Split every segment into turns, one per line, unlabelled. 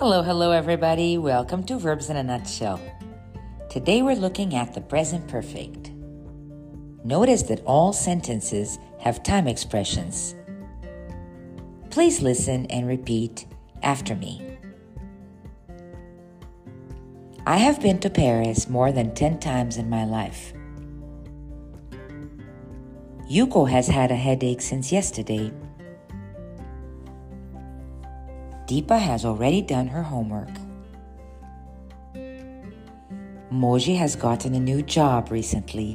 Hello, everybody. Welcome to Verbs in a Nutshell. Today we're looking at the present perfect. Notice that all sentences have time expressions. Please listen and repeat after me. I have been to Paris more than 10 times in my life. Yuko has had a headache since yesterday. Deepa has already done her homework. Moji has gotten a new job recently.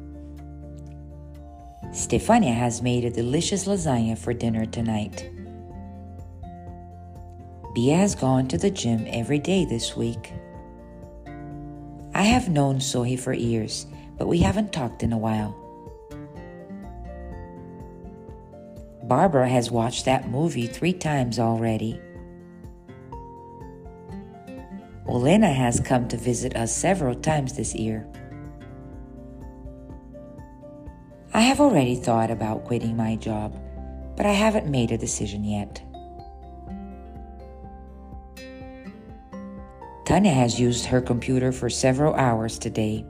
Stefania has made a delicious lasagna for dinner tonight. Bia has gone to the gym every day this week. I have known Sohi for years, but we haven't talked in a while. Barbara has watched that movie 3 times already. Olena has come to visit us several times this year. I have already thought about quitting my job, but I haven't made a decision yet. Tanya has used her computer for several hours today.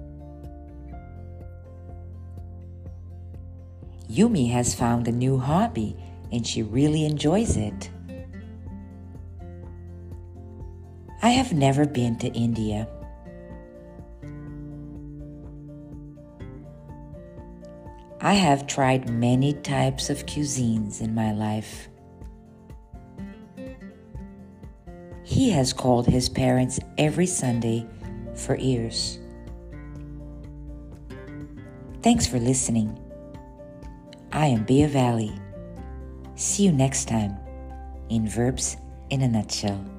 Yumi has found a new hobby and she really enjoys it. I have never been to India. I have tried many types of cuisines in my life. He has called his parents every Sunday for years. Thanks for listening. I am Bia Valley. See you next time in Verbs in a Nutshell.